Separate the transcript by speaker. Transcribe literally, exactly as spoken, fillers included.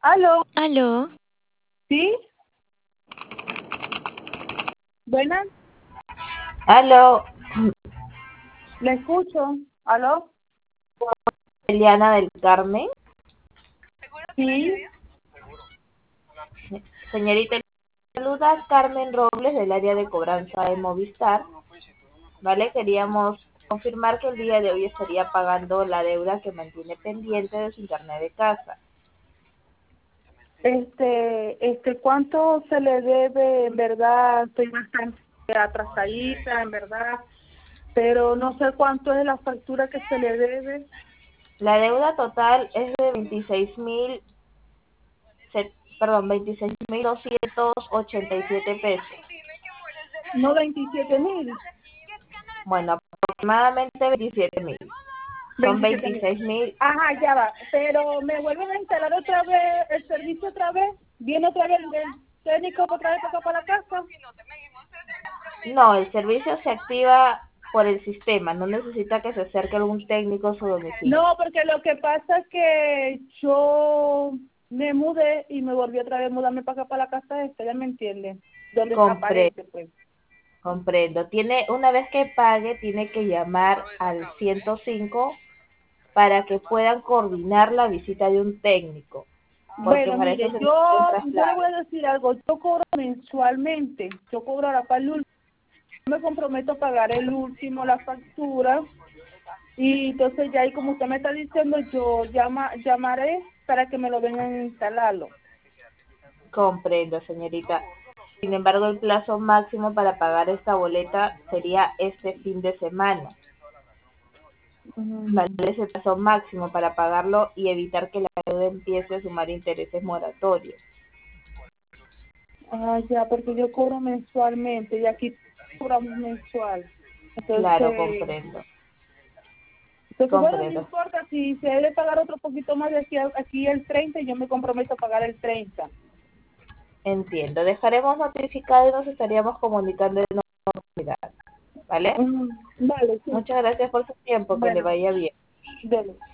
Speaker 1: Aló,
Speaker 2: Aló,
Speaker 1: ¿sí? Buenas,
Speaker 3: Aló,
Speaker 1: le escucho. ¿Aló?
Speaker 3: Eliana del Carmen.
Speaker 1: Sí.
Speaker 3: Señorita, saluda Carmen Robles del área de cobranza de Movistar. Vale, queríamos confirmar que el día de hoy estaría pagando la deuda que mantiene pendiente de su internet de casa.
Speaker 1: Este, este, ¿cuánto se le debe? En verdad, estoy bastante atrasadita, en verdad, pero no sé cuánto es la factura que se le debe.
Speaker 3: La deuda total es de veintiséis mil, perdón, veintiséis mil doscientos ochenta y siete pesos.
Speaker 1: No, veintisiete mil.
Speaker 3: Bueno, aproximadamente veintisiete mil. Son
Speaker 1: veintisiete mil.
Speaker 3: veintiséis mil.
Speaker 1: Ajá, ya va. Pero me vuelven a instalar otra vez el servicio otra vez. Viene otra vez el el técnico otra vez para acá para la casa.
Speaker 3: No, el servicio se activa por el sistema, no necesita que se acerque algún técnico a su domicilio.
Speaker 1: No, porque lo que pasa es que yo me mudé y me volví otra vez a mudarme para acá, para la casa esta, ya me entiende, donde
Speaker 3: Compre-
Speaker 1: desaparece, pues.
Speaker 3: comprendo. Tiene, una vez que pague, tiene que llamar al ciento cinco para que puedan coordinar la visita de un técnico, porque
Speaker 1: Bueno,
Speaker 3: para eso
Speaker 1: mire,
Speaker 3: se
Speaker 1: yo,
Speaker 3: necesita un
Speaker 1: yo le voy
Speaker 3: traslado.
Speaker 1: a decir algo, yo cobro mensualmente, yo cobro ahora para el último, me comprometo a pagar el último, la factura, y entonces ya ahí como usted me está diciendo, yo llama, llamaré para que me lo vengan a instalarlo.
Speaker 3: Comprendo, señorita. Sin embargo, el plazo máximo para pagar esta boleta sería este fin de semana.
Speaker 1: Ujú.
Speaker 3: Vale, ese plazo máximo para pagarlo y evitar que la deuda empiece a sumar intereses moratorios.
Speaker 1: Ah, ya, porque yo cobro mensualmente y aquí cobramos mensual.
Speaker 3: Claro,
Speaker 1: Entonces,
Speaker 3: comprendo.
Speaker 1: entonces bueno, no
Speaker 3: Comprendo.
Speaker 1: importa si se debe pagar otro poquito más de aquí, a- aquí el treinta y yo me comprometo a pagar el treinta.
Speaker 3: Entiendo. Dejaremos notificado y nos estaríamos comunicando en una oportunidad. ¿Vale?
Speaker 1: Mm, vale, sí.
Speaker 3: Muchas gracias por su tiempo. Que le
Speaker 1: Bueno,
Speaker 3: vaya bien.
Speaker 1: dele.